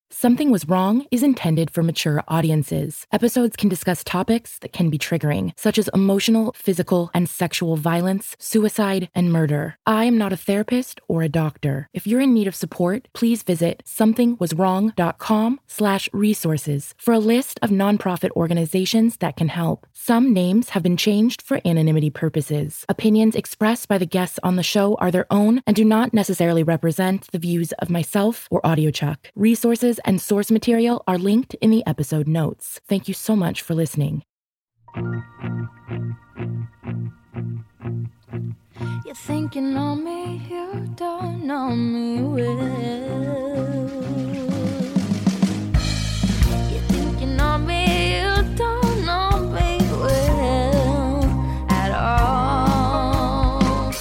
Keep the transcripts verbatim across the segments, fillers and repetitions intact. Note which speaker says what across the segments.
Speaker 1: Something Was Wrong is intended for mature audiences. Episodes can discuss topics that can be triggering, such as emotional, physical, and sexual violence, suicide, and murder. I am not a therapist or a doctor. If you're in need of support, please visit somethingwaswrong.com slash resources for a list of nonprofit organizations that can help. Some names have been changed for anonymity purposes. Opinions expressed by the guests on the show are their own and do not necessarily represent the views of myself or AudioChuck. Resources and source material are linked in the episode notes. Thank you so much for listening.
Speaker 2: You're thinking on me, you don't know me well. You're thinking on me, you don't know me well at all.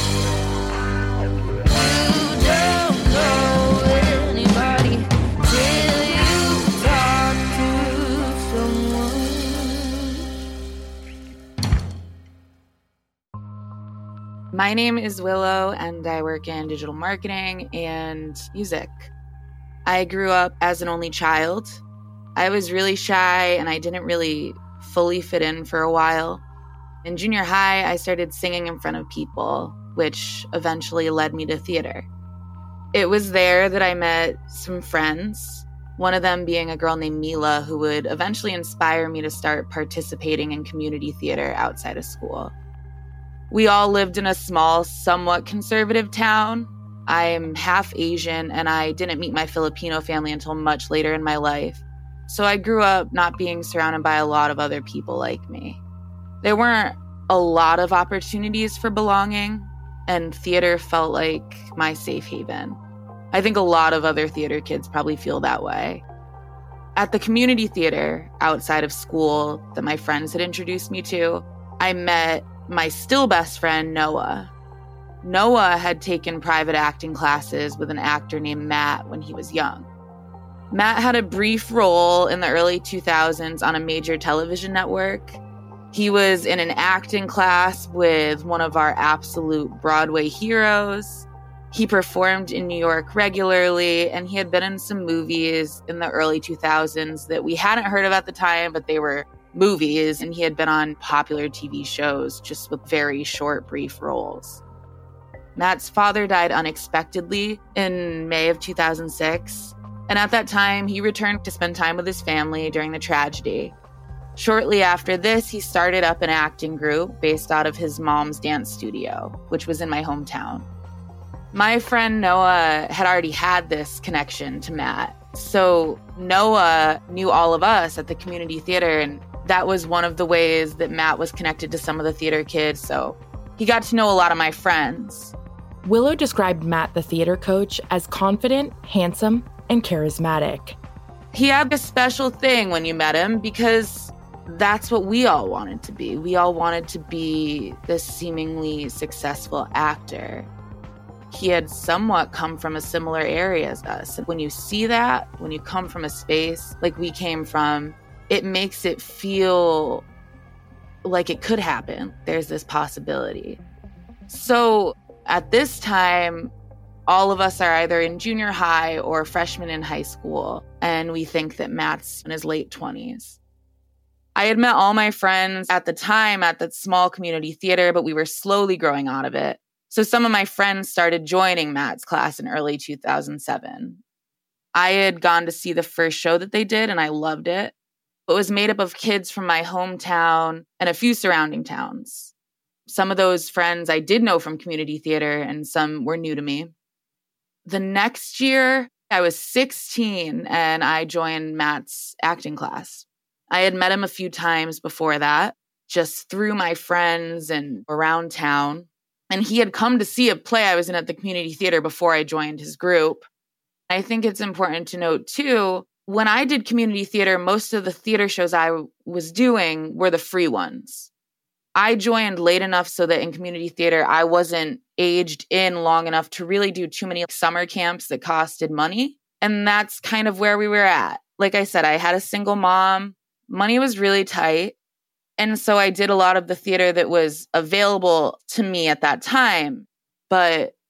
Speaker 2: You don't know anybody till you talk to someone.
Speaker 3: My name is Willow, and I work in digital marketing and music. I grew up as an only child. I was really shy, and I didn't really fully fit in for a while. In junior high, I started singing in front of people, which eventually led me to theater. It was there that I met some friends, one of them being a girl named Mila, who would eventually inspire me to start participating in community theater outside of school. We all lived in a small, somewhat conservative town. I'm half Asian, and I didn't meet my Filipino family until much later in my life. So I grew up not being surrounded by a lot of other people like me. There weren't a lot of opportunities for belonging, and theater felt like my safe haven. I think a lot of other theater kids probably feel that way. At the community theater outside of school that my friends had introduced me to, I met my still best friend, Noah. Noah had taken private acting classes with an actor named Matt when he was young. Matt had a brief role in the early two thousands on a major television network. He was in an acting class with one of our absolute Broadway heroes. He performed in New York regularly, and he had been in some movies in the early two thousands that we hadn't heard of at the time, but they were movies, and he had been on popular T V shows just with very short, brief roles. Matt's father died unexpectedly in May of two thousand six, and at that time, he returned to spend time with his family during the tragedy. Shortly after this, he started up an acting group based out of his mom's dance studio, which was in my hometown. My friend Noah had already had this connection to Matt, so Noah knew all of us at the community theater, and that was one of the ways that Matt was connected to some of the theater kids, so he got to know a lot of my friends.
Speaker 1: Willow described Matt, the theater coach, as confident, handsome, and charismatic.
Speaker 3: He had this special thing when you met him because that's what we all wanted to be. We all wanted to be this seemingly successful actor. He had somewhat come from a similar area as us. When you see that, when you come from a space like we came from, it makes it feel like it could happen. There's this possibility. So at this time, all of us are either in junior high or freshmen in high school, and we think that Matt's in his late twenties. I had met all my friends at the time at that small community theater, but we were slowly growing out of it. So some of my friends started joining Matt's class in early two thousand seven. I had gone to see the first show that they did, and I loved it. It was made up of kids from my hometown and a few surrounding towns. Some of those friends I did know from community theater, and some were new to me. The next year, I was sixteen, and I joined Matt's acting class. I had met him a few times before that, just through my friends and around town. And he had come to see a play I was in at the community theater before I joined his group. I think it's important to note, too, when I did community theater, most of the theater shows I was doing were the free ones. I joined late enough so that in community theater, I wasn't aged in long enough to really do too many summer camps that costed money. And that's kind of where we were at. Like I said, I had a single mom. Money was really tight. And so I did a lot of the theater that was available to me at that time. But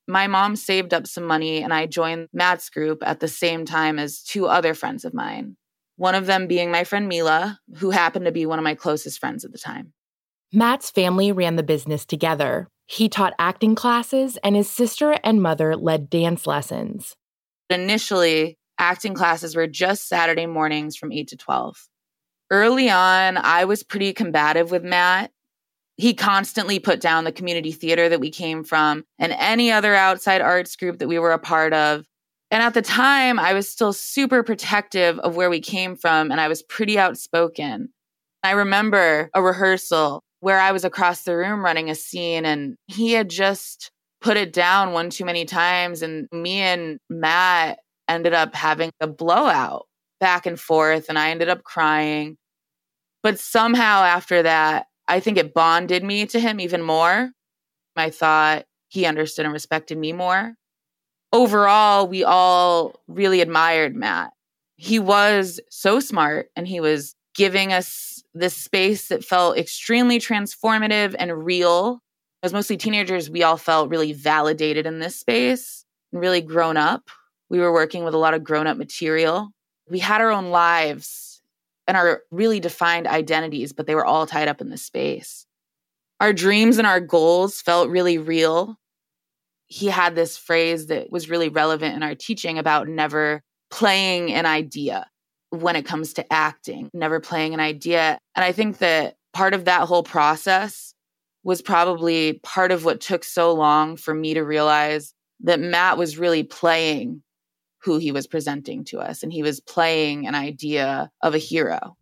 Speaker 3: My mom saved up some money and I joined Matt's group at the same time as two other friends of mine. One of them being my friend Mila, who happened to be one of my closest friends at the time.
Speaker 1: Matt's family ran the business together. He taught acting classes, and his sister and mother led dance lessons.
Speaker 3: Initially, acting classes were just Saturday mornings from eight to twelve. Early on, I was pretty combative with Matt. He constantly put down the community theater that we came from and any other outside arts group that we were a part of. And at the time, I was still super protective of where we came from, and I was pretty outspoken. I remember a rehearsal where I was across the room running a scene, and he had just put it down one too many times, and me and Matt ended up having a blowout back and forth, and I ended up crying. But somehow after that, I think it bonded me to him even more. I thought he understood and respected me more. Overall, we all really admired Matt. He was so smart, and he was giving us this space that felt extremely transformative and real. As mostly teenagers, we all felt really validated in this space and really grown up. We were working with a lot of grown-up material. We had our own lives and our really defined identities, but they were all tied up in this space. Our dreams and our goals felt really real. He had this phrase that was really relevant in our teaching about never playing an idea when it comes to acting, never playing an idea. And I think that part of that whole process was probably part of what took so long for me to realize that Matt was really playing who he was presenting to us, and he was playing an idea of a hero.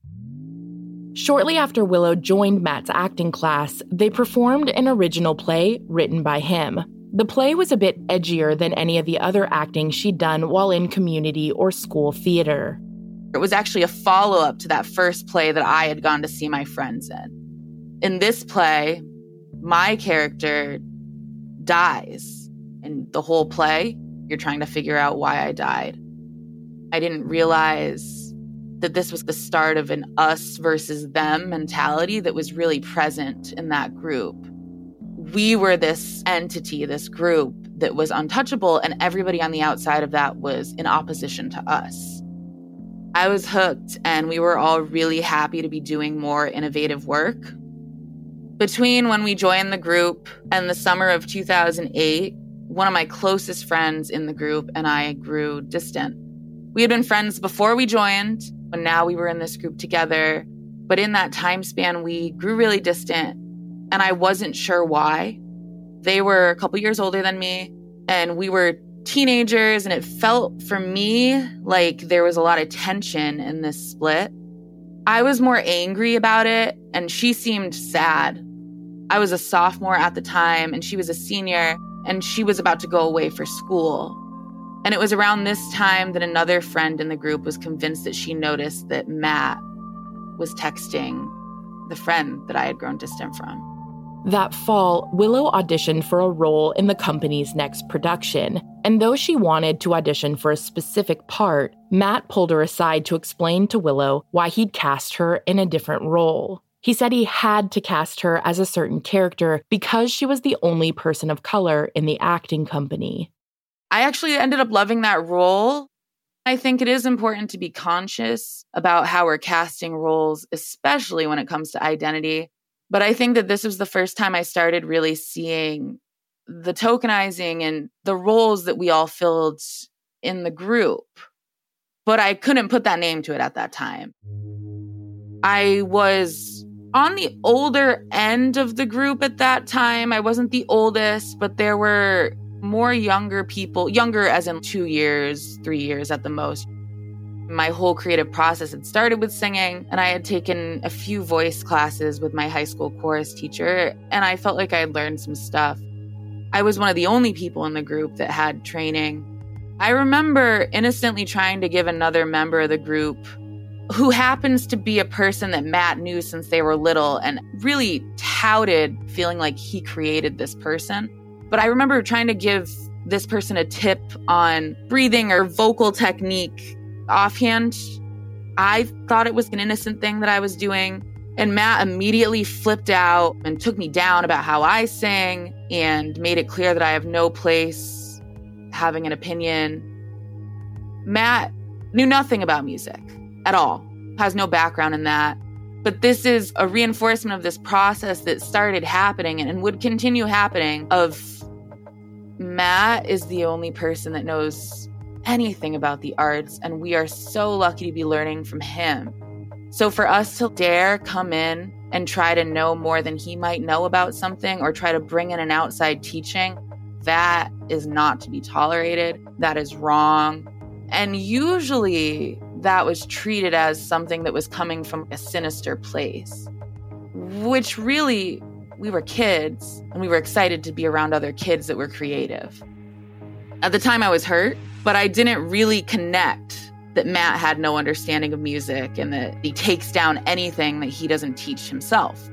Speaker 1: Shortly after Willow joined Matt's acting class, they performed an original play written by him. The play was a bit edgier than any of the other acting she'd done while in community or school theater.
Speaker 3: It was actually a follow-up to that first play that I had gone to see my friends in. In this play, my character dies. In the whole play, you're trying to figure out why I died. I didn't realize that this was the start of an us versus them mentality that was really present in that group. We were this entity, this group that was untouchable, and everybody on the outside of that was in opposition to us. I was hooked, and we were all really happy to be doing more innovative work. Between when we joined the group and the summer of two thousand eight, one of my closest friends in the group and I grew distant. We had been friends before we joined, and now we were in this group together. But in that time span, we grew really distant, and I wasn't sure why. They were a couple years older than me, and we were teenagers, and it felt for me like there was a lot of tension in this split. I was more angry about it, and she seemed sad. I was a sophomore at the time, and she was a senior, and she was about to go away for school. And it was around this time that another friend in the group was convinced that she noticed that Matt was texting the friend that I had grown distant from.
Speaker 1: That fall, Willow auditioned for a role in the company's next production. And though she wanted to audition for a specific part, Matt pulled her aside to explain to Willow why he'd cast her in a different role. He said he had to cast her as a certain character because she was the only person of color in the acting company.
Speaker 3: I actually ended up loving that role. I think it is important to be conscious about how we're casting roles, especially when it comes to identity. But I think that this was the first time I started really seeing the tokenizing and the roles that we all filled in the group. But I couldn't put that name to it at that time. I was on the older end of the group at that time. I wasn't the oldest, but there were more younger people, younger as in two years, three years at the most. My whole creative process had started with singing, and I had taken a few voice classes with my high school chorus teacher, and I felt like I had learned some stuff. I was one of the only people in the group that had training. I remember innocently trying to give another member of the group, who happens to be a person that Matt knew since they were little and really touted feeling like he created this person. But I remember trying to give this person a tip on breathing or vocal technique offhand. I thought it was an innocent thing that I was doing, And Matt immediately flipped out and took me down about how I sing and made it clear that I have no place having an opinion. Matt knew nothing about music at all, has no background in that. But this is a reinforcement of this process that started happening and would continue happening of Matt is the only person that knows anything about the arts, and we are so lucky to be learning from him. So for us to dare come in and try to know more than he might know about something or try to bring in an outside teaching, that is not to be tolerated. That is wrong. And usually that was treated as something that was coming from a sinister place, which really, we were kids and we were excited to be around other kids that were creative. At the time I was hurt, but I didn't really connect that Matt had no understanding of music and that he takes down anything that he doesn't teach himself.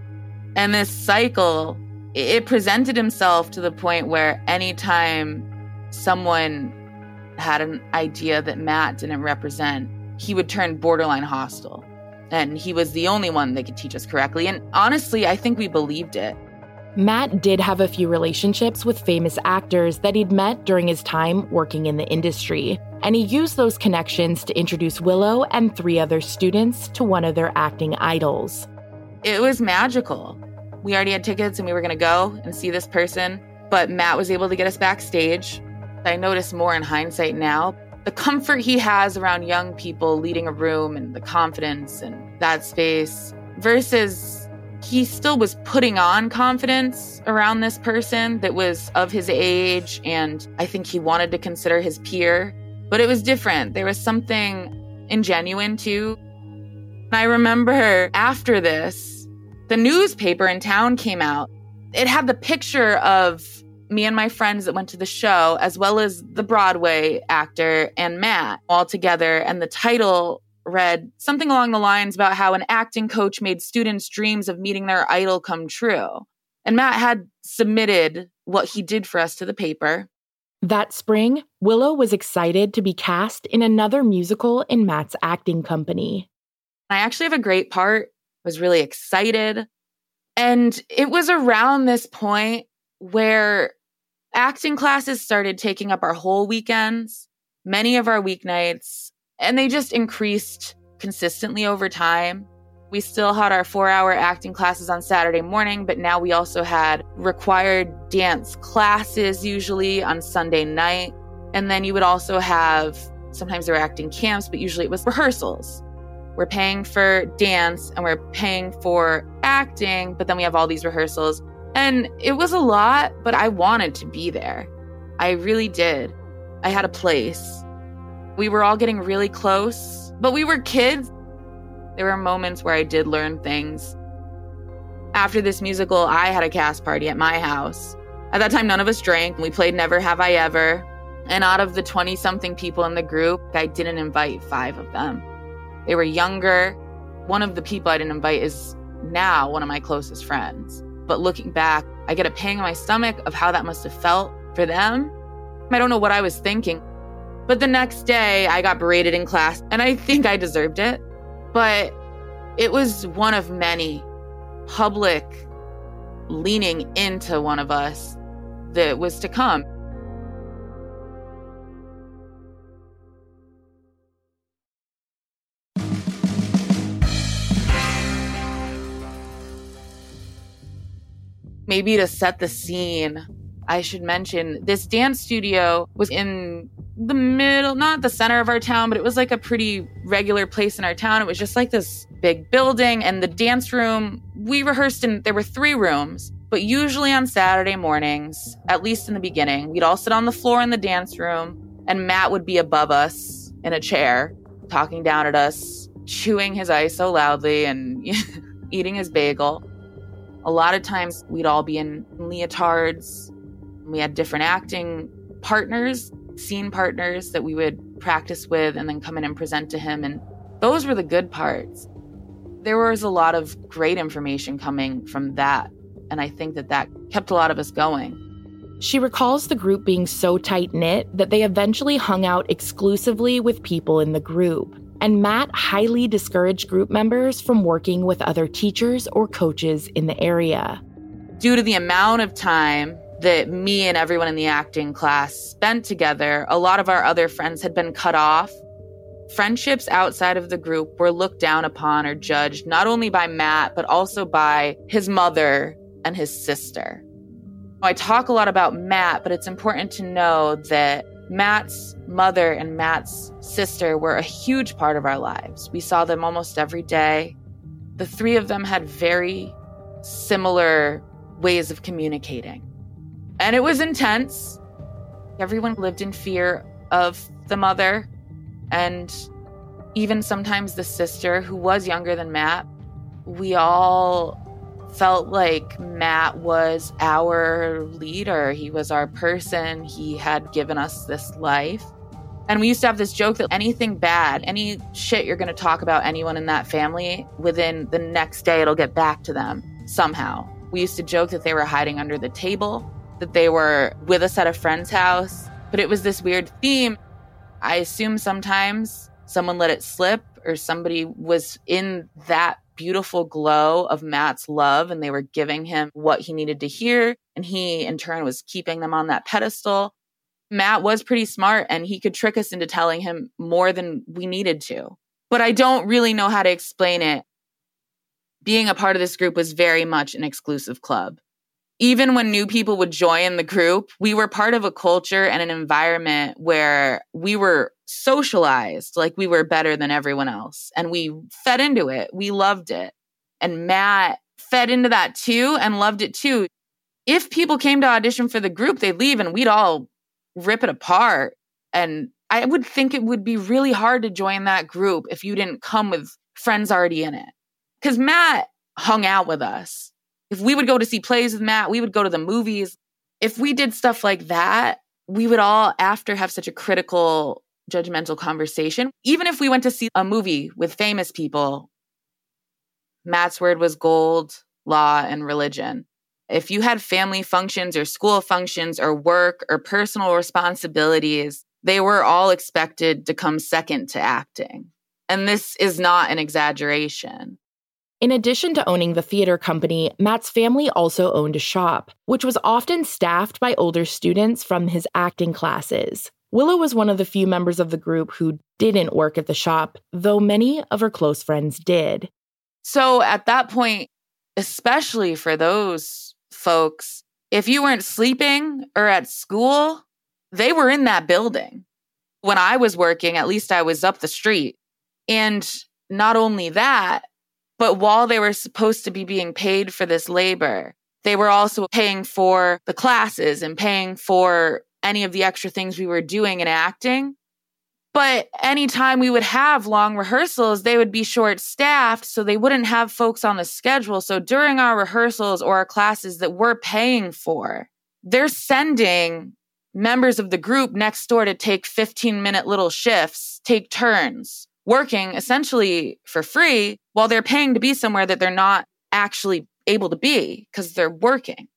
Speaker 3: And this cycle, it presented himself to the point where anytime someone had an idea that Matt didn't represent, he would turn borderline hostile. And he was the only one that could teach us correctly. And honestly, I think we believed it.
Speaker 1: Matt did have a few relationships with famous actors that he'd met during his time working in the industry, and he used those connections to introduce Willow and three other students to one of their acting idols.
Speaker 3: It was magical. We already had tickets and we were going to go and see this person, but Matt was able to get us backstage. I notice more in hindsight now, the comfort he has around young people leading a room and the confidence and that space versus he still was putting on confidence around this person that was of his age, and I think he wanted to consider his peer, but it was different. There was something ingenuine too. I remember after this, the newspaper in town came out. It had the picture of me and my friends that went to the show, as well as the Broadway actor and Matt all together, and the title read something along the lines about how an acting coach made students' dreams of meeting their idol come true. And Matt had submitted what he did for us to the paper.
Speaker 1: That spring, Willow was excited to be cast in another musical in Matt's acting company.
Speaker 3: I actually have a great part, was really excited. And it was around this point where acting classes started taking up our whole weekends, many of our weeknights, and they just increased consistently over time. We still had our four-hour acting classes on Saturday morning, but now we also had required dance classes usually on Sunday night. And then you would also have, sometimes there were acting camps, but usually it was rehearsals. We're paying for dance and we're paying for acting, but then we have all these rehearsals. And it was a lot, but I wanted to be there. I really did. I had a place. We were all getting really close, but we were kids. There were moments where I did learn things. After this musical, I had a cast party at my house. At that time, none of us drank. We played Never Have I Ever. And out of the twenty-something people in the group, I didn't invite five of them. They were younger. One of the people I didn't invite is now one of my closest friends. But looking back, I get a pang in my stomach of how that must have felt for them. I don't know what I was thinking. But the next day, I got berated in class, and I think I deserved it. But it was one of many public leaning into one of us that was to come. Maybe to set the scene, I should mention this dance studio was in the middle, not the center of our town, but it was like a pretty regular place in our town. It was just like this big building, and the dance room, we rehearsed in, there were three rooms, but usually on Saturday mornings, at least in the beginning, we'd all sit on the floor in the dance room, and Matt would be above us in a chair, talking down at us, chewing his ice so loudly and eating his bagel. A lot of times we'd all be in leotards. We had different acting partners, scene partners that we would practice with and then come in and present to him. And those were the good parts. There was a lot of great information coming from that. And I think that that kept a lot of us going.
Speaker 1: She recalls the group being so tight-knit that they eventually hung out exclusively with people in the group. And Matt highly discouraged group members from working with other teachers or coaches in the area.
Speaker 3: Due to the amount of time that me and everyone in the acting class spent together, a lot of our other friends had been cut off. Friendships outside of the group were looked down upon or judged not only by Matt, but also by his mother and his sister. I talk a lot about Matt, but it's important to know that Matt's mother and Matt's sister were a huge part of our lives. We saw them almost every day. The three of them had very similar ways of communicating. And it was intense. Everyone lived in fear of the mother, and even sometimes the sister, who was younger than Matt. We all felt like Matt was our leader. He was our person. He had given us this life. And we used to have this joke that anything bad, any shit you're going to talk about anyone in that family, within the next day, it'll get back to them somehow. We used to joke that they were hiding under the table, that they were with us at a friend's house. But it was this weird theme. I assume sometimes someone let it slip, or somebody was in that beautiful glow of Matt's love and they were giving him what he needed to hear. And he, in turn, was keeping them on that pedestal. Matt was pretty smart and he could trick us into telling him more than we needed to. But I don't really know how to explain it. Being a part of this group was very much an exclusive club. Even when new people would join the group, we were part of a culture and an environment where we were socialized like we were better than everyone else. And we fed into it. We loved it. And Matt fed into that too and loved it too. If people came to audition for the group, they'd leave and we'd all rip it apart. And I would think it would be really hard to join that group if you didn't come with friends already in it. Because Matt hung out with us. If we would go to see plays with Matt, we would go to the movies. If we did stuff like that, we would all, after, have such a critical, judgmental conversation. Even if we went to see a movie with famous people, Matt's word was gold, law, and religion. If you had family functions or school functions or work or personal responsibilities, they were all expected to come second to acting. And this is not an exaggeration.
Speaker 1: In addition to owning the theater company, Matt's family also owned a shop, which was often staffed by older students from his acting classes. Willow was one of the few members of the group who didn't work at the shop, though many of her close friends did.
Speaker 3: So at that point, especially for those folks, if you weren't sleeping or at school, they were in that building. When I was working, at least I was up the street. And not only that, but while they were supposed to be being paid for this labor, they were also paying for the classes and paying for any of the extra things we were doing in acting. But anytime we would have long rehearsals, they would be short-staffed, so they wouldn't have folks on the schedule. So during our rehearsals or our classes that we're paying for, they're sending members of the group next door to take fifteen-minute little shifts, take turns, working essentially for free while they're paying to be somewhere that they're not actually able to be because they're working.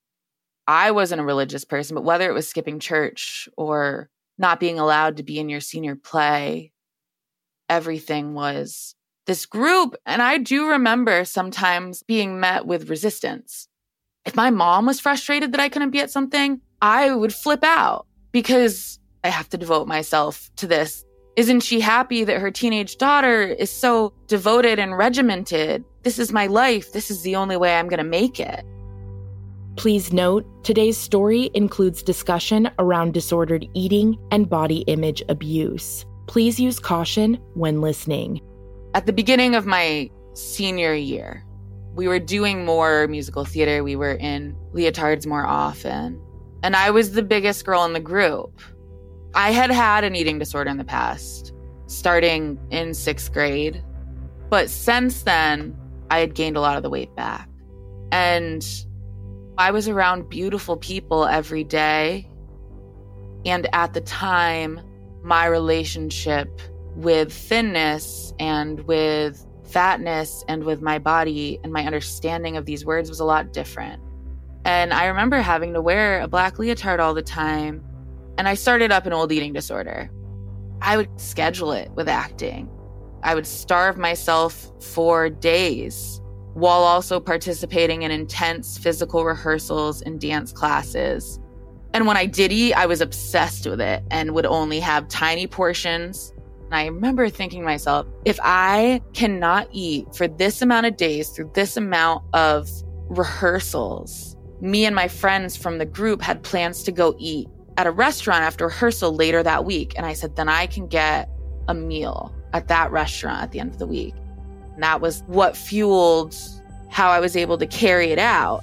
Speaker 3: I wasn't a religious person, but whether it was skipping church or not being allowed to be in your senior play, everything was this group. And I do remember sometimes being met with resistance. If my mom was frustrated that I couldn't be at something, I would flip out because I have to devote myself to this. Isn't she happy that her teenage daughter is so devoted and regimented? This is my life. This is the only way I'm going to make it.
Speaker 1: Please note, today's story includes discussion around disordered eating and body image abuse. Please use caution when listening.
Speaker 3: At the beginning of my senior year, we were doing more musical theater. We were in leotards more often. And I was the biggest girl in the group. I had had an eating disorder in the past, starting in sixth grade. But since then, I had gained a lot of the weight back. And I was around beautiful people every day. And at the time, my relationship with thinness and with fatness and with my body and my understanding of these words was a lot different. And I remember having to wear a black leotard all the time. And I started up an old eating disorder. I would schedule it with acting. I would starve myself for days while also participating in intense physical rehearsals and dance classes. And when I did eat, I was obsessed with it and would only have tiny portions. And I remember thinking to myself, if I cannot eat for this amount of days through this amount of rehearsals, me and my friends from the group had plans to go eat at a restaurant after rehearsal later that week. And I said, then I can get a meal at that restaurant at the end of the week. And that was what fueled how I was able to carry it out.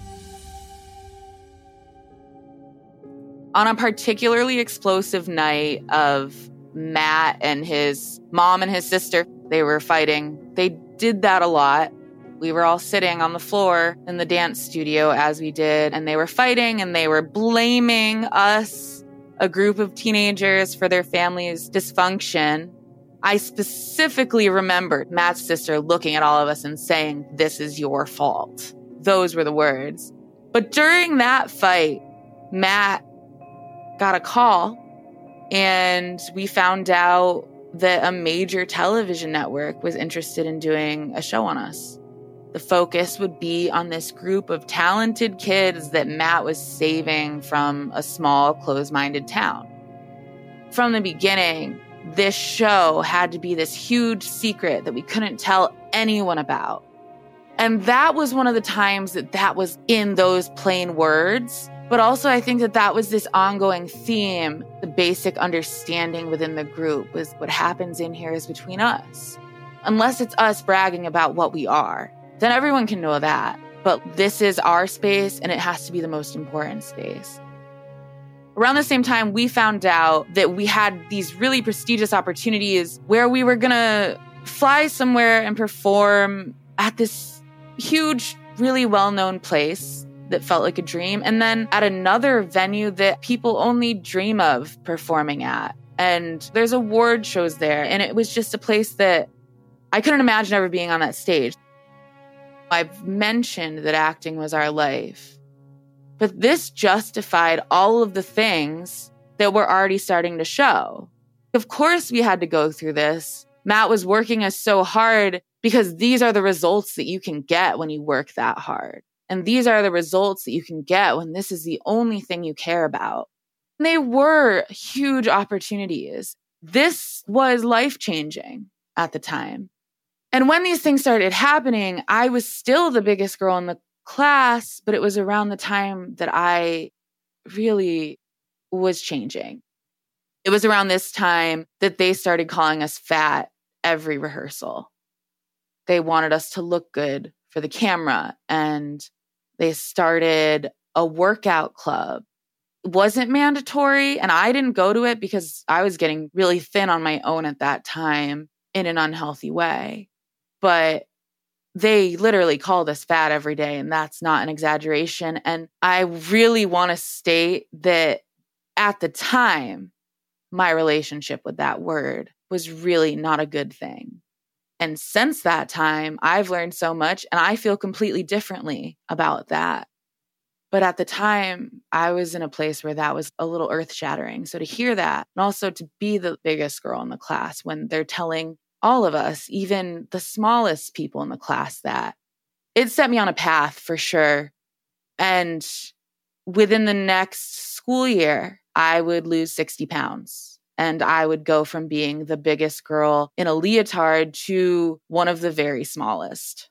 Speaker 3: On a particularly explosive night of Matt and his mom and his sister, they were fighting. They did that a lot. We were all sitting on the floor in the dance studio as we did, and they were fighting and they were blaming us, a group of teenagers, for their family's dysfunction. I specifically remembered Matt's sister looking at all of us and saying, "This is your fault." Those were the words. But during that fight, Matt got a call, and we found out that a major television network was interested in doing a show on us. The focus would be on this group of talented kids that Matt was saving from a small, closed-minded town. From the beginning, this show had to be this huge secret that we couldn't tell anyone about. And that was one of the times that that was in those plain words. But also, I think that that was this ongoing theme. The basic understanding within the group was what happens in here is between us. Unless it's us bragging about what we are, then everyone can know that. But this is our space, and it has to be the most important space. Around the same time, we found out that we had these really prestigious opportunities where we were going to fly somewhere and perform at this huge, really well-known place that felt like a dream, and then at another venue that people only dream of performing at. And there's award shows there, and it was just a place that I couldn't imagine ever being on that stage. I've mentioned that acting was our life, but this justified all of the things that were already starting to show. Of course we had to go through this. Matt was working us so hard because these are the results that you can get when you work that hard. And these are the results that you can get when this is the only thing you care about. And they were huge opportunities. This was life-changing at the time. And when these things started happening, I was still the biggest girl in the class, but it was around the time that I really was changing. It was around this time that they started calling us fat every rehearsal. They wanted us to look good for the camera, and they started a workout club. It wasn't mandatory, and I didn't go to it because I was getting really thin on my own at that time in an unhealthy way. But they literally called us fat every day, and that's not an exaggeration. And I really want to state that at the time, my relationship with that word was really not a good thing. And since that time, I've learned so much, and I feel completely differently about that. But at the time, I was in a place where that was a little earth-shattering. So to hear that, and also to be the biggest girl in the class when they're telling all of us, even the smallest people in the class, that, it set me on a path for sure. And within the next school year, I would lose sixty pounds. And I would go from being the biggest girl in a leotard to one of the very smallest.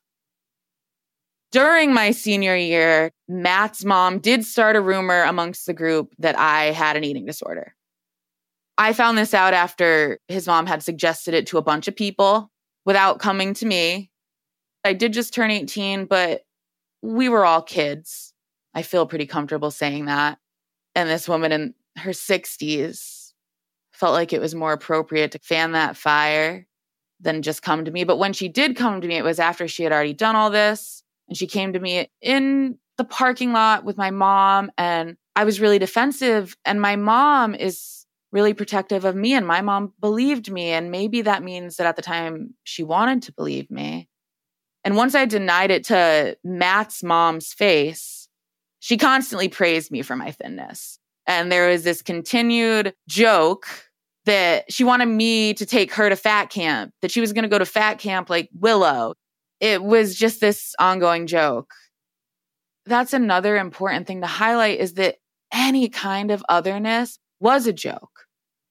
Speaker 3: During my senior year, Matt's mom did start a rumor amongst the group that I had an eating disorder. I found this out after his mom had suggested it to a bunch of people without coming to me. I did just turn eighteen, but we were all kids. I feel pretty comfortable saying that. And this woman in her sixties felt like it was more appropriate to fan that fire than just come to me. But when she did come to me, it was after she had already done all this. And she came to me in the parking lot with my mom, and I was really defensive. And my mom is really protective of me, and my mom believed me. And maybe that means that at the time she wanted to believe me. And once I denied it to Matt's mom's face, she constantly praised me for my thinness. And there was this continued joke that she wanted me to take her to fat camp, that she was going to go to fat camp like Willow. It was just this ongoing joke. That's another important thing to highlight, is that any kind of otherness was a joke.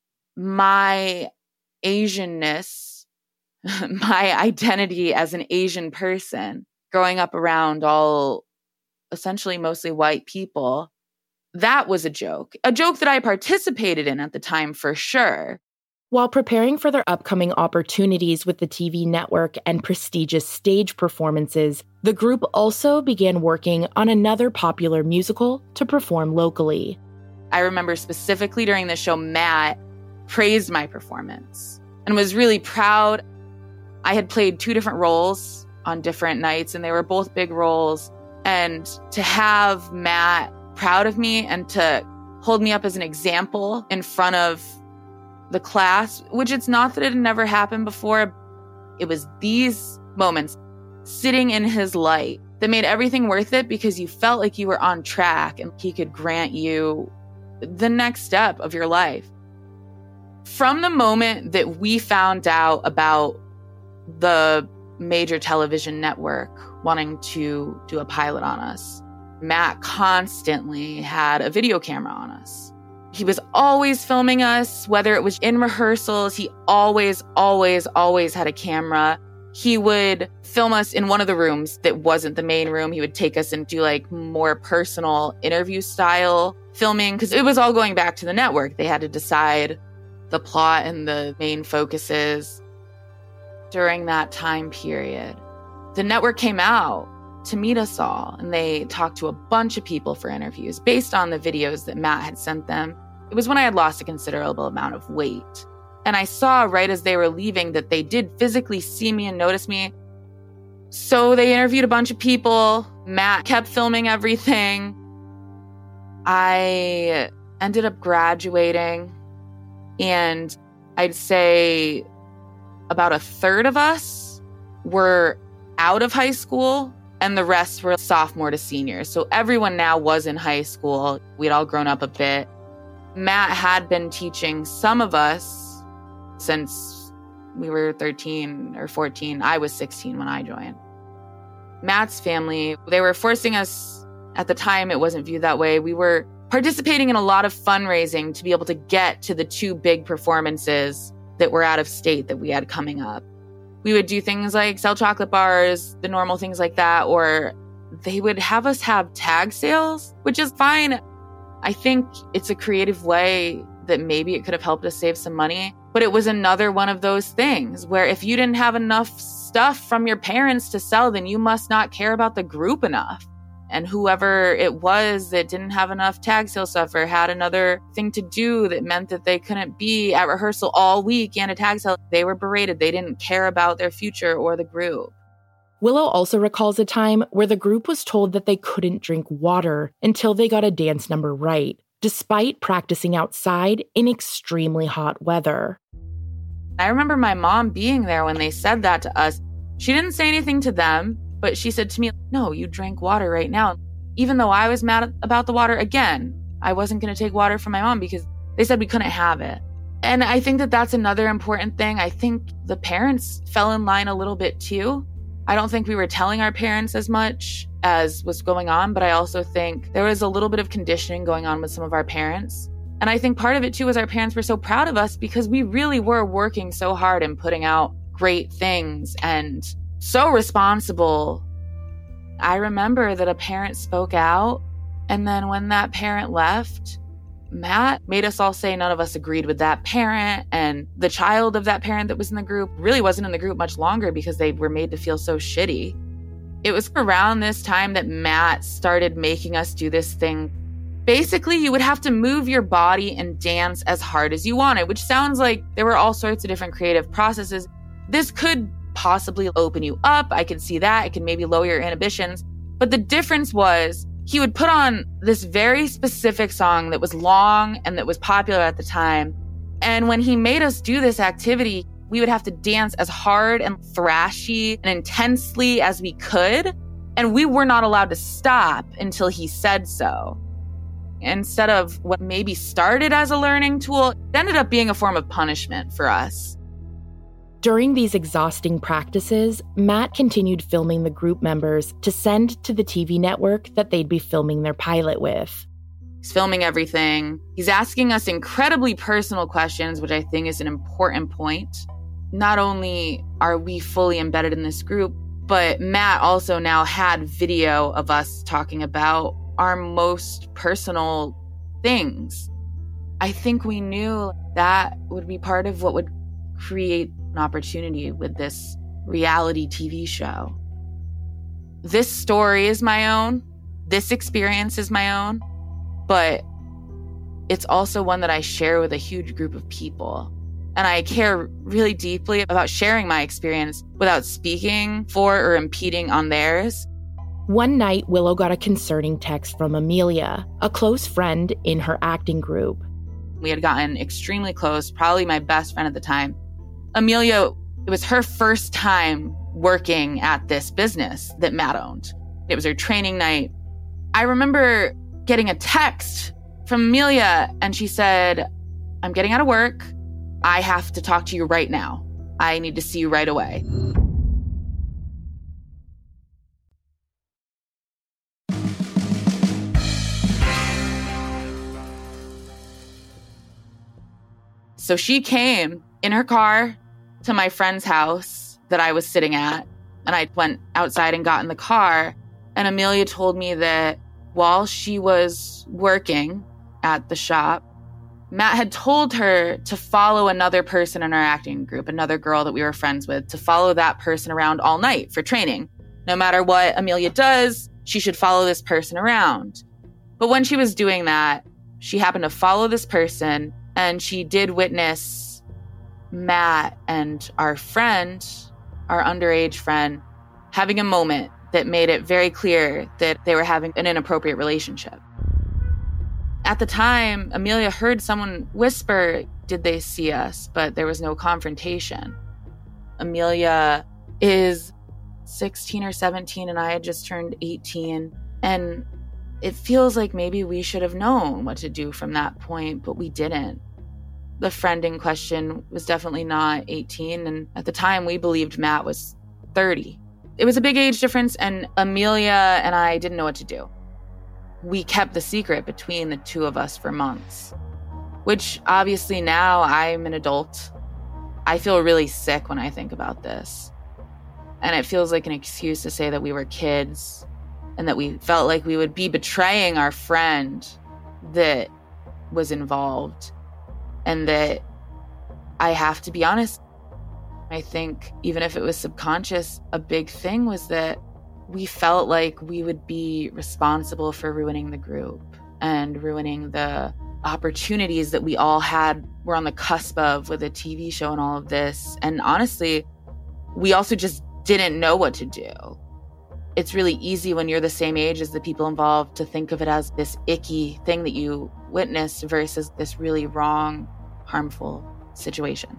Speaker 3: My Asianness, my identity as an Asian person, growing up around all essentially mostly white people, that was a joke. A joke that I participated in at the time, for sure.
Speaker 1: While preparing for their upcoming opportunities with the T V network and prestigious stage performances, the group also began working on another popular musical to perform locally.
Speaker 3: I remember specifically during the show, Matt praised my performance and was really proud. I had played two different roles on different nights, and they were both big roles. And to have Matt proud of me and to hold me up as an example in front of the class, which it's not that it had never happened before. It was these moments sitting in his light that made everything worth it, because you felt like you were on track and he could grant you the next step of your life. From the moment that we found out about the major television network wanting to do a pilot on us, Matt constantly had a video camera on us. He was always filming us, whether it was in rehearsals. He always, always, always had a camera. He would film us in one of the rooms that wasn't the main room. He would take us and do like more personal interview style filming, because it was all going back to the network. They had to decide the plot and the main focuses. During that time period, the network came out to meet us all, and they talked to a bunch of people for interviews based on the videos that Matt had sent them. It was when I had lost a considerable amount of weight. And I saw right as they were leaving that they did physically see me and notice me. So they interviewed a bunch of people. Matt kept filming everything. I ended up graduating, and I'd say about a third of us were out of high school, and the rest were sophomore to senior. So everyone now was in high school. We'd all grown up a bit. Matt had been teaching some of us since we were thirteen or fourteen. I was sixteen when I joined. Matt's family, they were forcing us, at the time it wasn't viewed that way. We were participating in a lot of fundraising to be able to get to the two big performances that were out of state that we had coming up. We would do things like sell chocolate bars, the normal things like that, or they would have us have tag sales, which is fine. I think it's a creative way that maybe it could have helped us save some money. But it was another one of those things where if you didn't have enough stuff from your parents to sell, then you must not care about the group enough. And whoever it was that didn't have enough tag sale stuff or had another thing to do that meant that they couldn't be at rehearsal all week and a tag sale, they were berated. They didn't care about their future or the group.
Speaker 1: Willow also recalls a time where the group was told that they couldn't drink water until they got a dance number right, despite practicing outside in extremely hot weather.
Speaker 3: I remember my mom being there when they said that to us. She didn't say anything to them, but she said to me, no, you drank water right now. Even though I was mad about the water, again, I wasn't going to take water from my mom because they said we couldn't have it. And I think that that's another important thing. I think the parents fell in line a little bit too. I don't think we were telling our parents as much as was going on, but I also think there was a little bit of conditioning going on with some of our parents. And I think part of it too was our parents were so proud of us because we really were working so hard and putting out great things and so responsible. I remember that a parent spoke out, and then when that parent left, Matt made us all say none of us agreed with that parent, and the child of that parent that was in the group really wasn't in the group much longer because they were made to feel so shitty. It was around this time that Matt started making us do this thing. Basically, you would have to move your body and dance as hard as you wanted, which sounds like there were all sorts of different creative processes. This could possibly open you up. I could see that. It could maybe lower your inhibitions. But the difference was he would put on this very specific song that was long and that was popular at the time. And when he made us do this activity, we would have to dance as hard and thrashy and intensely as we could. And we were not allowed to stop until he said so. Instead of what maybe started as a learning tool, it ended up being a form of punishment for us.
Speaker 1: During these exhausting practices, Matt continued filming the group members to send to the T V network that they'd be filming their pilot with.
Speaker 3: He's filming everything. He's asking us incredibly personal questions, which I think is an important point. Not only are we fully embedded in this group, but Matt also now had video of us talking about our most personal things. I think we knew that would be part of what would create an opportunity with this reality T V show. This story is my own. This experience is my own. But it's also one that I share with a huge group of people. And I care really deeply about sharing my experience without speaking for or impeding on theirs.
Speaker 1: One night, Willow got a concerning text from Amelia, a close friend in her acting group.
Speaker 3: We had gotten extremely close, probably my best friend at the time. Amelia, it was her first time working at this business that Matt owned. It was her training night. I remember getting a text from Amelia, and she said, "I'm getting out of work. I have to talk to you right now. I need to see you right away." So she came in her car to my friend's house that I was sitting at, and I went outside and got in the car, and Amelia told me that while she was working at the shop, Matt had told her to follow another person in our acting group, another girl that we were friends with, to follow that person around all night for training. No matter what Amelia does, she should follow this person around. But when she was doing that, she happened to follow this person, and she did witness Matt and our friend, our underage friend, having a moment that made it very clear that they were having an inappropriate relationship. At the time, Amelia heard someone whisper, "Did they see us?" But there was no confrontation. Amelia is sixteen or seventeen, and I had just turned eighteen. And it feels like maybe we should have known what to do from that point, but we didn't. The friend in question was definitely not eighteen, and at the time, we believed Matt was thirty. It was a big age difference, and Amelia and I didn't know what to do. We kept the secret between the two of us for months, which obviously now I'm an adult. I feel really sick when I think about this. And it feels like an excuse to say that we were kids and that we felt like we would be betraying our friend that was involved. And that I have to be honest, I think even if it was subconscious, a big thing was that we felt like we would be responsible for ruining the group and ruining the opportunities that we all had, were on the cusp of with a T V show and all of this. And honestly, we also just didn't know what to do. It's really easy when you're the same age as the people involved to think of it as this icky thing that you witnessed versus this really wrong, harmful situation.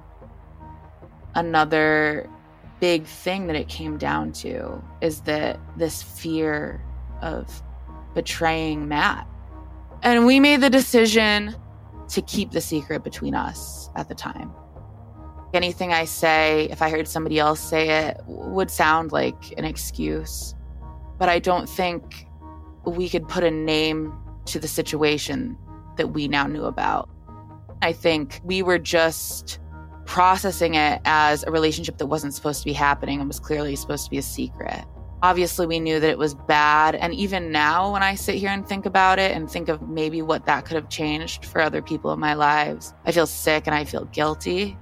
Speaker 3: Another big thing that it came down to is that this fear of betraying Matt. And we made the decision to keep the secret between us at the time. Anything I say, if I heard somebody else say it, would sound like an excuse. But I don't think we could put a name to the situation that we now knew about. I think we were just processing it as a relationship that wasn't supposed to be happening and was clearly supposed to be a secret. Obviously, we knew that it was bad. And even now, when I sit here and think about it and think of maybe what that could have changed for other people in my lives, I feel sick and I feel guilty.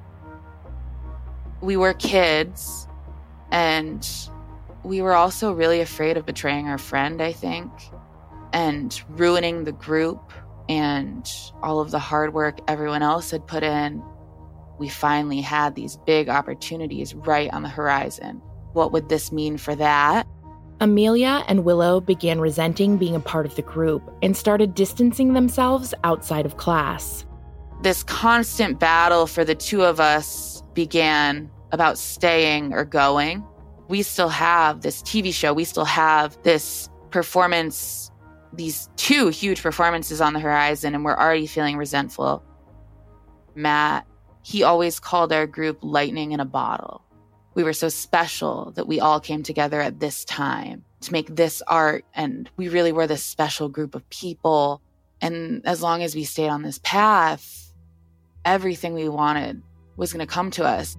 Speaker 3: We were kids, and we were also really afraid of betraying our friend, I think, and ruining the group and all of the hard work everyone else had put in. We finally had these big opportunities right on the horizon. What would this mean for that?
Speaker 1: Amelia and Willow began resenting being a part of the group and started distancing themselves outside of class.
Speaker 3: This constant battle for the two of us began about staying or going. We still have this T V show. We still have this performance these two huge performances on the horizon, and we're already feeling resentful. Matt, he always called our group lightning in a bottle. We were so special that we all came together at this time to make this art, and we really were this special group of people. And as long as we stayed on this path, everything we wanted was going to come to us.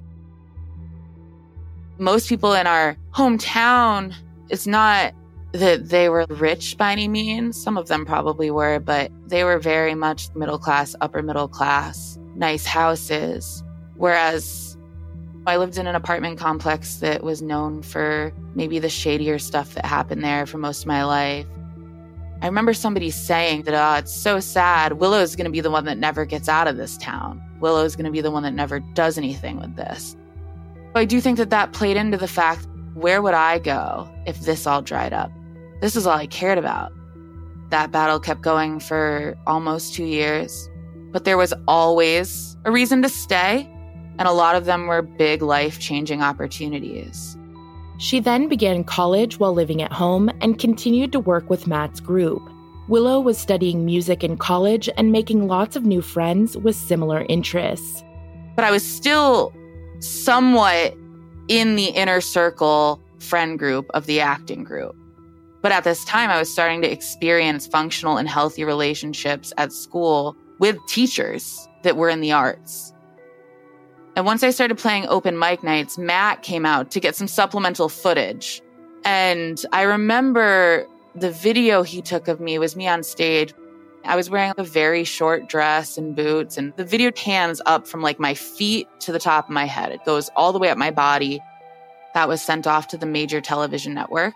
Speaker 3: Most people in our hometown, it's not that they were rich by any means. Some of them probably were, but they were very much middle class, upper middle class, nice houses. Whereas I lived in an apartment complex that was known for maybe the shadier stuff that happened there for most of my life. I remember somebody saying that, oh, it's so sad. Willow's going to be the one that never gets out of this town. Willow's going to be the one that never does anything with this. I do think that that played into the fact, where would I go if this all dried up? This is all I cared about. That battle kept going for almost two years, but there was always a reason to stay, and a lot of them were big life-changing opportunities.
Speaker 1: She then began college while living at home and continued to work with Matt's group. Willow was studying music in college and making lots of new friends with similar interests.
Speaker 3: But I was still somewhat in the inner circle friend group of the acting group. But at this time, I was starting to experience functional and healthy relationships at school with teachers that were in the arts. And once I started playing open mic nights, Matt came out to get some supplemental footage. And I remember the video he took of me was me on stage. I was wearing a very short dress and boots, and the video pans up from like my feet to the top of my head. It goes all the way up my body. That was sent off to the major television network.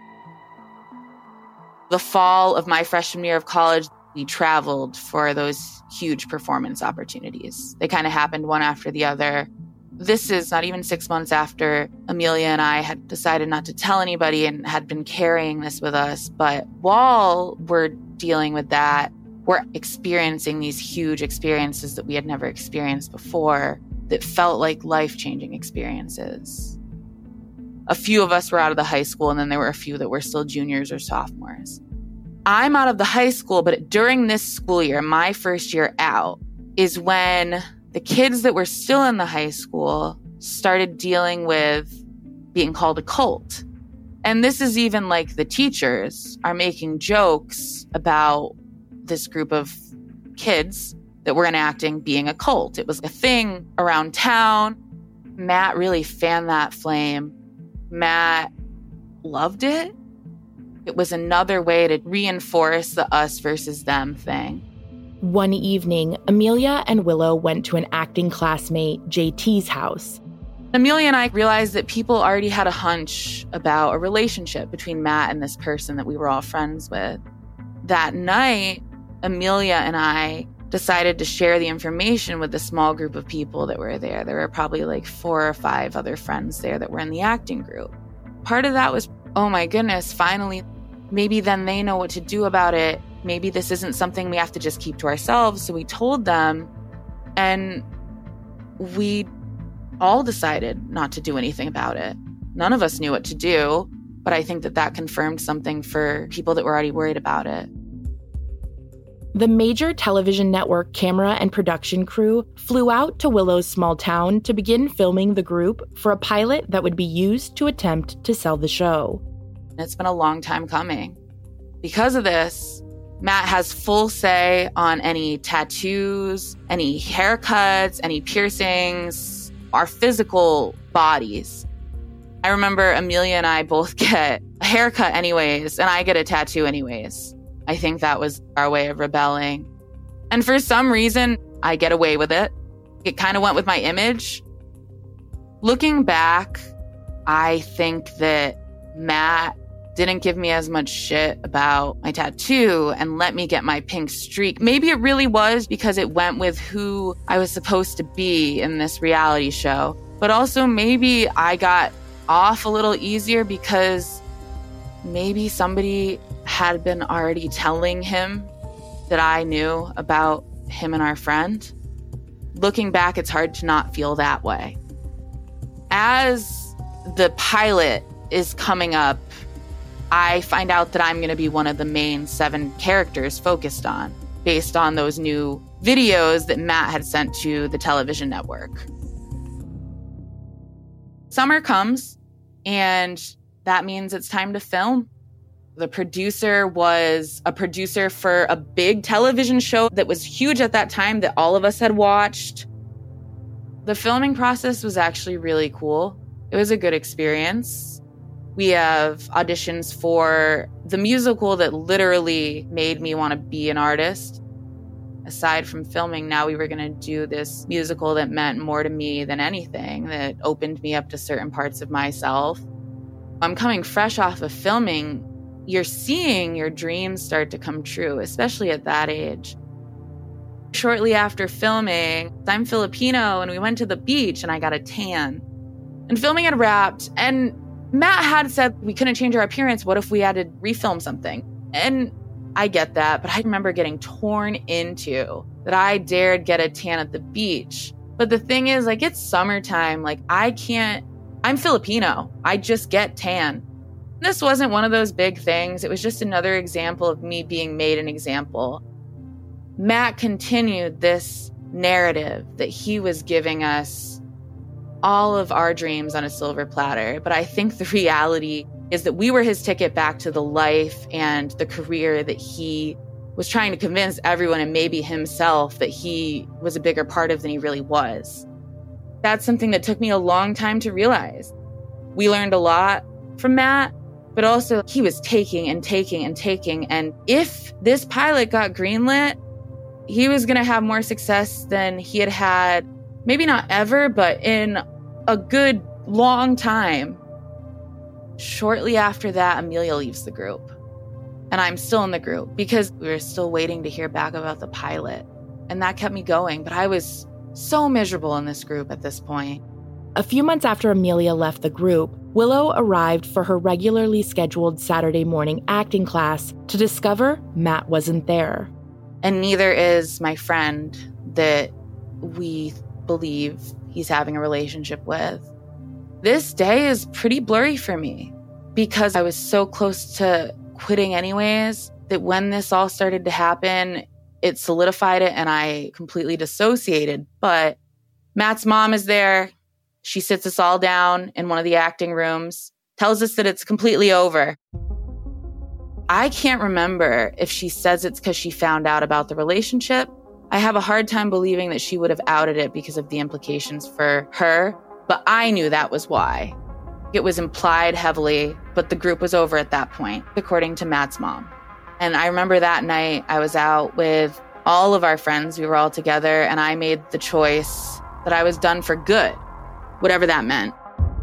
Speaker 3: The fall of my freshman year of college, we traveled for those huge performance opportunities. They kind of happened one after the other. This is not even six months after Amelia and I had decided not to tell anybody and had been carrying this with us. But while we're dealing with that, we're experiencing these huge experiences that we had never experienced before that felt like life-changing experiences. A few of us were out of the high school, and then there were a few that were still juniors or sophomores. I'm out of the high school, but during this school year, my first year out, is when the kids that were still in the high school started dealing with being called a cult. And this is even like the teachers are making jokes about this group of kids that were enacting being a cult. It was a thing around town. Matt really fanned that flame. Matt loved it. It was another way to reinforce the us versus them thing.
Speaker 1: One evening, Amelia and Willow went to an acting classmate, J T's house.
Speaker 3: Amelia and I realized that people already had a hunch about a relationship between Matt and this person that we were all friends with. That night, Amelia and I decided to share the information with the small group of people that were there. There were probably like four or five other friends there that were in the acting group. Part of that was, oh my goodness, finally, maybe then they know what to do about it. Maybe this isn't something we have to just keep to ourselves. So we told them, and we all decided not to do anything about it. None of us knew what to do, but I think that that confirmed something for people that were already worried about it.
Speaker 1: The major television network camera and production crew flew out to Willow's small town to begin filming the group for a pilot that would be used to attempt to sell the show.
Speaker 3: It's been a long time coming. Because of this, Matt has full say on any tattoos, any haircuts, any piercings, our physical bodies. I remember Amelia and I both get a haircut anyways, and I get a tattoo anyways. I think that was our way of rebelling. And for some reason, I get away with it. It kind of went with my image. Looking back, I think that Matt didn't give me as much shit about my tattoo and let me get my pink streak. Maybe it really was because it went with who I was supposed to be in this reality show. But also maybe I got off a little easier because maybe somebody had been already telling him that I knew about him and our friend. Looking back, it's hard to not feel that way. As the pilot is coming up, I find out that I'm going to be one of the main seven characters focused on, based on those new videos that Matt had sent to the television network. Summer comes, and that means it's time to film. The producer was a producer for a big television show that was huge at that time that all of us had watched. The filming process was actually really cool. It was a good experience. We have auditions for the musical that literally made me want to be an artist. Aside from filming, now we were going to do this musical that meant more to me than anything, that opened me up to certain parts of myself. I'm coming fresh off of filming. You're seeing your dreams start to come true, especially at that age. Shortly after filming, I'm Filipino, and we went to the beach, and I got a tan. And filming had wrapped, and Matt had said we couldn't change our appearance. What if we had to refilm something? And I get that, but I remember getting torn into that I dared get a tan at the beach. But the thing is, like, it's summertime. Like, I can't, I'm Filipino. I just get tan. This wasn't one of those big things. It was just another example of me being made an example. Matt continued this narrative that he was giving us all of our dreams on a silver platter. But I think the reality is that we were his ticket back to the life and the career that he was trying to convince everyone, and maybe himself, that he was a bigger part of than he really was. That's something that took me a long time to realize. We learned a lot from Matt, but also he was taking and taking and taking. And if this pilot got greenlit, he was going to have more success than he had had, maybe not ever, but in a good long time. Shortly after that, Amelia leaves the group. And I'm still in the group because we were still waiting to hear back about the pilot. And that kept me going. But I was so miserable in this group at this point.
Speaker 1: A few months after Amelia left the group, Willow arrived for her regularly scheduled Saturday morning acting class to discover Matt wasn't there.
Speaker 3: And neither is my friend that we believe he's having a relationship with. This day is pretty blurry for me because I was so close to quitting anyways that when this all started to happen, it solidified it and I completely dissociated. But Matt's mom is there. She sits us all down in one of the acting rooms, tells us that it's completely over. I can't remember if she says it's because she found out about the relationship. I have a hard time believing that she would have outed it because of the implications for her, but I knew that was why. It was implied heavily, but the group was over at that point, according to Matt's mom. And I remember that night I was out with all of our friends. We were all together, and I made the choice that I was done for good, whatever that meant.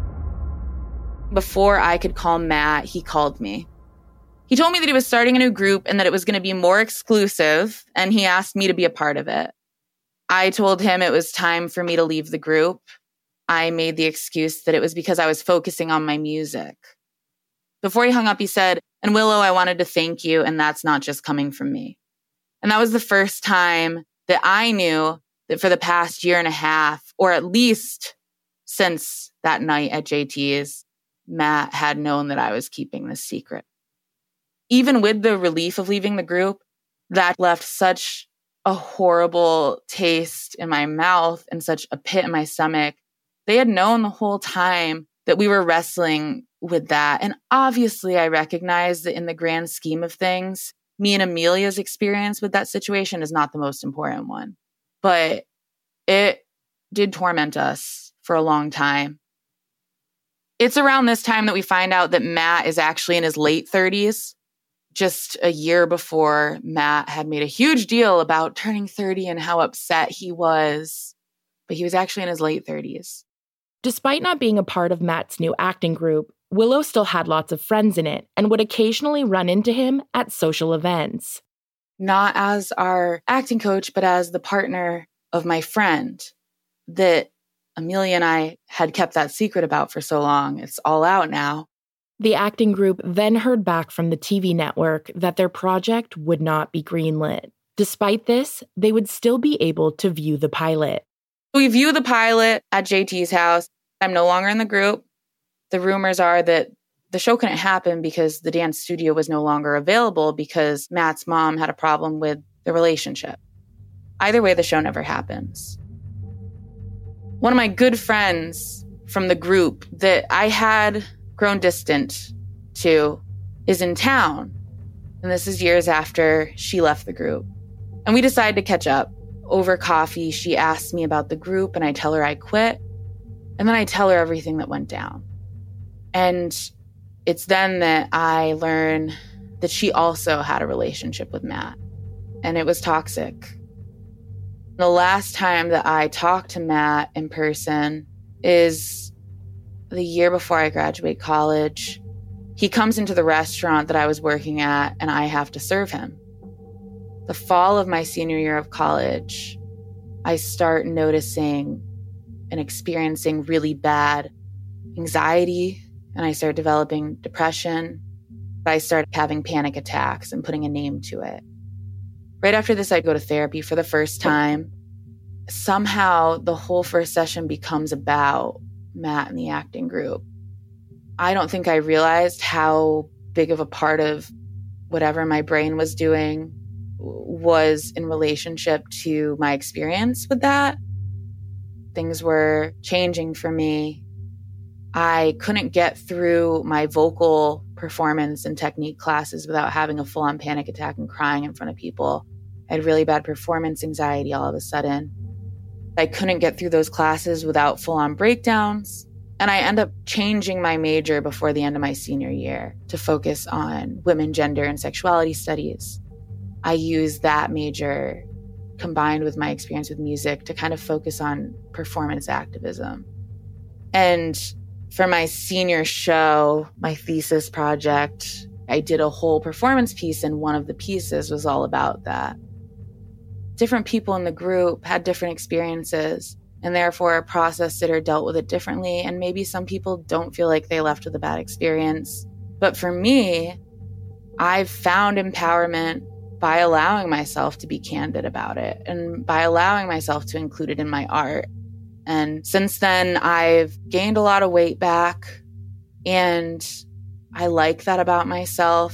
Speaker 3: Before I could call Matt, he called me. He told me that he was starting a new group and that it was going to be more exclusive, and he asked me to be a part of it. I told him it was time for me to leave the group. I made the excuse that it was because I was focusing on my music. Before he hung up, he said, "And Willow, I wanted to thank you, and that's not just coming from me." And that was the first time that I knew that for the past year and a half, or at least since that night at J T's, Matt had known that I was keeping this secret. Even with the relief of leaving the group, that left such a horrible taste in my mouth and such a pit in my stomach. They had known the whole time that we were wrestling with that. And obviously, I recognize that in the grand scheme of things, me and Amelia's experience with that situation is not the most important one. But it did torment us for a long time. It's around this time that we find out that Matt is actually in his late thirties. Just a year before, Matt had made a huge deal about turning thirty and how upset he was. But he was actually in his late thirties.
Speaker 1: Despite not being a part of Matt's new acting group, Willow still had lots of friends in it and would occasionally run into him at social events.
Speaker 3: Not as our acting coach, but as the partner of my friend that Amelia and I had kept that secret about for so long. It's all out now.
Speaker 1: The acting group then heard back from the T V network that their project would not be greenlit. Despite this, they would still be able to view the pilot.
Speaker 3: We view the pilot at J T's house. I'm no longer in the group. The rumors are that the show couldn't happen because the dance studio was no longer available because Matt's mom had a problem with the relationship. Either way, the show never happens. One of my good friends from the group that I had grown distant to is in town. And this is years after she left the group. And we decided to catch up. Over coffee, she asks me about the group and I tell her I quit. And then I tell her everything that went down. And it's then that I learn that she also had a relationship with Matt. And it was toxic. The last time that I talked to Matt in person is the year before I graduate college. He comes into the restaurant that I was working at and I have to serve him. The fall of my senior year of college, I start noticing and experiencing really bad anxiety, and I start developing depression. I start having panic attacks and putting a name to it. Right after this, I go to therapy for the first time. Somehow, the whole first session becomes about Matt and the acting group. I don't think I realized how big of a part of whatever my brain was doing was in relationship to my experience with that. Things were changing for me. I couldn't get through my vocal performance and technique classes without having a full-on panic attack and crying in front of people. I had really bad performance anxiety all of a sudden. I couldn't get through those classes without full-on breakdowns. And I end up changing my major before the end of my senior year to focus on women, gender, and sexuality studies. I use that major combined with my experience with music to kind of focus on performance activism. And for my senior show, my thesis project, I did a whole performance piece, and one of the pieces was all about that. Different people in the group had different experiences and therefore processed it or dealt with it differently. And maybe some people don't feel like they left with a bad experience. But for me, I've found empowerment by allowing myself to be candid about it and by allowing myself to include it in my art. And since then, I've gained a lot of weight back, and I like that about myself.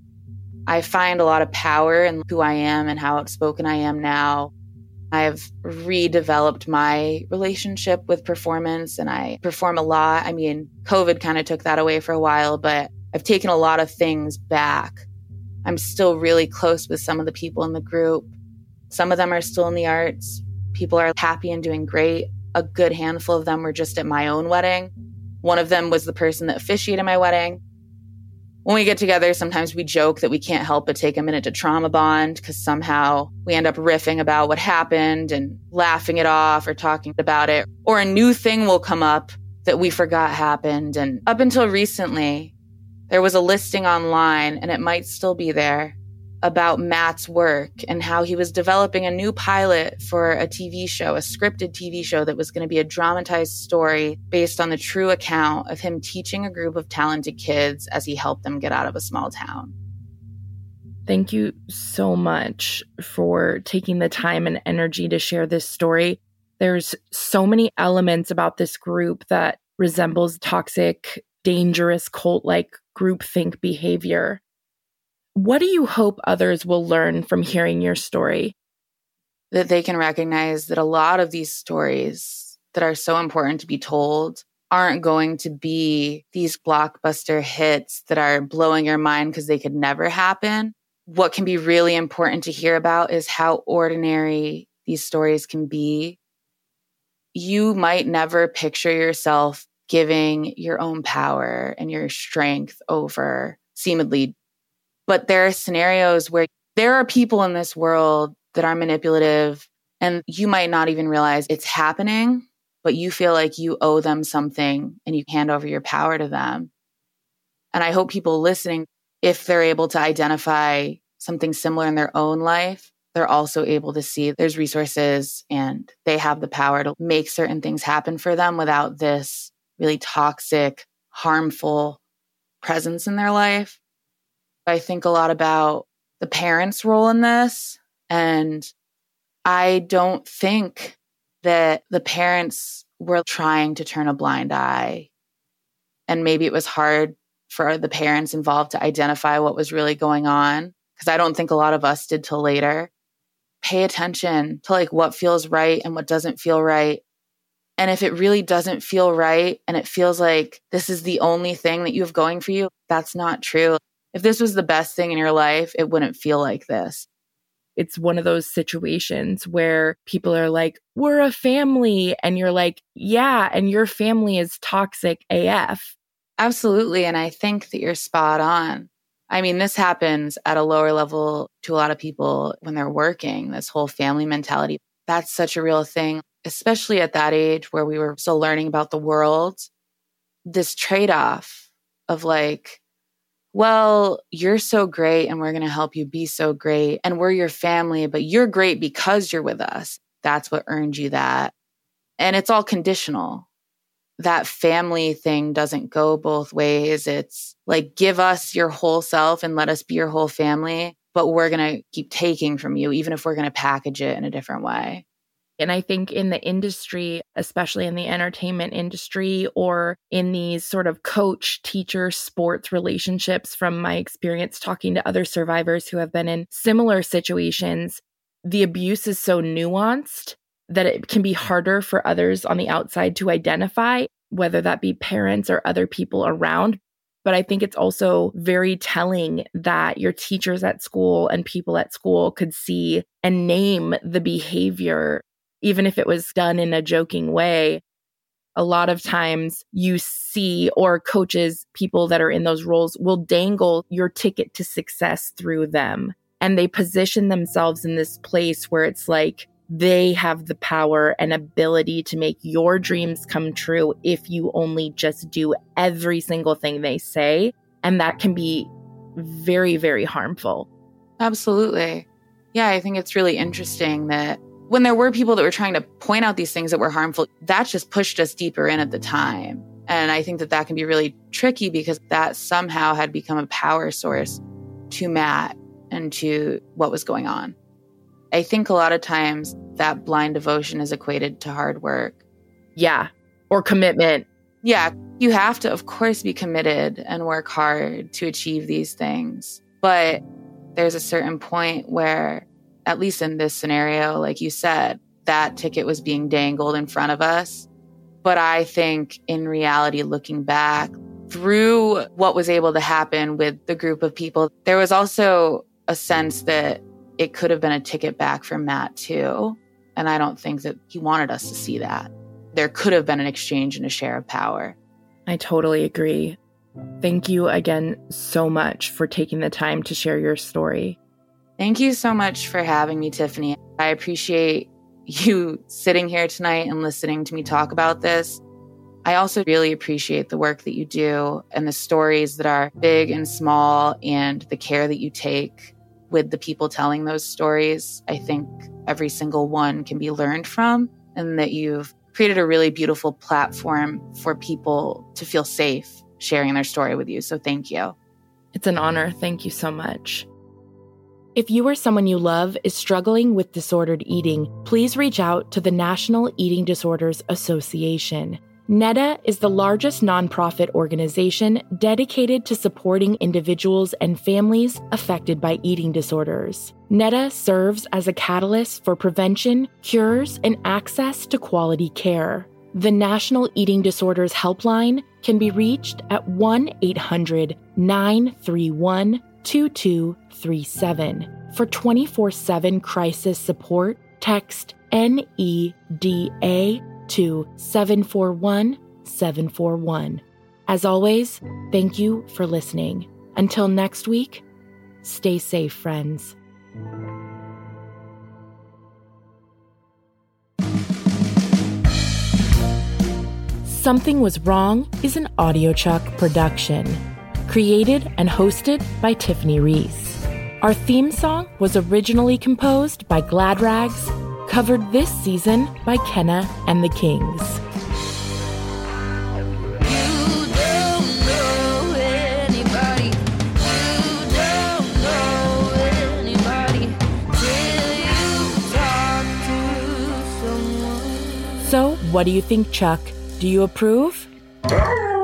Speaker 3: I find a lot of power in who I am and how outspoken I am now. I've redeveloped my relationship with performance, and I perform a lot. I mean, COVID kind of took that away for a while, but I've taken a lot of things back. I'm still really close with some of the people in the group. Some of them are still in the arts. People are happy and doing great. A good handful of them were just at my own wedding. One of them was the person that officiated my wedding. When we get together, sometimes we joke that we can't help but take a minute to trauma bond because somehow we end up riffing about what happened and laughing it off or talking about it. Or a new thing will come up that we forgot happened. And up until recently, there was a listing online, and it might still be there, about Matt's work and how he was developing a new pilot for a T V show, a scripted T V show that was going to be a dramatized story based on the true account of him teaching a group of talented kids as he helped them get out of a small town.
Speaker 1: Thank you so much for taking the time and energy to share this story. There's so many elements about this group that resembles toxic, dangerous, cult-like groupthink behavior. What do you hope others will learn from hearing your story?
Speaker 3: That they can recognize that a lot of these stories that are so important to be told aren't going to be these blockbuster hits that are blowing your mind because they could never happen. What can be really important to hear about is how ordinary these stories can be. You might never picture yourself giving your own power and your strength over seemingly. But there are scenarios where there are people in this world that are manipulative, and you might not even realize it's happening, but you feel like you owe them something and you hand over your power to them. And I hope people listening, if they're able to identify something similar in their own life, they're also able to see there's resources and they have the power to make certain things happen for them without this really toxic, harmful presence in their life. I think a lot about the parents' role in this, and I don't think that the parents were trying to turn a blind eye. And maybe it was hard for the parents involved to identify what was really going on, because I don't think a lot of us did till later. Pay attention to like what feels right and what doesn't feel right. And if it really doesn't feel right and it feels like this is the only thing that you have going for you, that's not true. If this was the best thing in your life, it wouldn't feel like this.
Speaker 1: It's one of those situations where people are like, we're a family. And you're like, yeah, and your family is toxic A F.
Speaker 3: Absolutely. And I think that you're spot on. I mean, this happens at a lower level to a lot of people when they're working, this whole family mentality. That's such a real thing, especially at that age where we were still learning about the world. This trade-off of like, well, you're so great and we're going to help you be so great. And we're your family, but you're great because you're with us. That's what earned you that. And it's all conditional. That family thing doesn't go both ways. It's like, give us your whole self and let us be your whole family, but we're going to keep taking from you, even if we're going to package it in a different way.
Speaker 1: And I think in the industry, especially in the entertainment industry or in these sort of coach, teacher, sports relationships, from my experience talking to other survivors who have been in similar situations, the abuse is so nuanced that it can be harder for others on the outside to identify, whether that be parents or other people around. But I think it's also very telling that your teachers at school and people at school could see and name the behavior, even if it was done in a joking way. A lot of times you see, or coaches, people that are in those roles will dangle your ticket to success through them. And they position themselves in this place where it's like, they have the power and ability to make your dreams come true if you only just do every single thing they say. And that can be very, very harmful.
Speaker 3: Absolutely. Yeah, I think it's really interesting that when there were people that were trying to point out these things that were harmful, that just pushed us deeper in at the time. And I think that that can be really tricky because that somehow had become a power source to Matt and to what was going on. I think a lot of times that blind devotion is equated to hard work.
Speaker 1: Yeah. Or commitment.
Speaker 3: Yeah. You have to, of course, be committed and work hard to achieve these things. But there's a certain point where, at least in this scenario, like you said, that ticket was being dangled in front of us. But I think in reality, looking back through what was able to happen with the group of people, there was also a sense that it could have been a ticket back for Matt too. And I don't think that he wanted us to see that. There could have been an exchange and a share of power.
Speaker 1: I totally agree. Thank you again so much for taking the time to share your story.
Speaker 3: Thank you so much for having me, Tiffany. I appreciate you sitting here tonight and listening to me talk about this. I also really appreciate the work that you do and the stories that are big and small and the care that you take with the people telling those stories. I think every single one can be learned from, and that you've created a really beautiful platform for people to feel safe sharing their story with you. So thank you.
Speaker 1: It's an honor. Thank you so much. If you or someone you love is struggling with disordered eating, please reach out to the National Eating Disorders Association. NEDA is the largest nonprofit organization dedicated to supporting individuals and families affected by eating disorders. NEDA serves as a catalyst for prevention, cures, and access to quality care. The National Eating Disorders Helpline can be reached at one eight hundred nine three one two two three seven. For twenty-four seven crisis support, text N E D A to seven four one seven four one. As always, thank you for listening. Until next week, stay safe, friends. Something Was Wrong is an AudioChuck production. Created and hosted by Tiffany Reese. Our theme song was originally composed by Glad Rags, covered this season by Kenna and the Kings. So, what do you think, Chuck? Do you approve?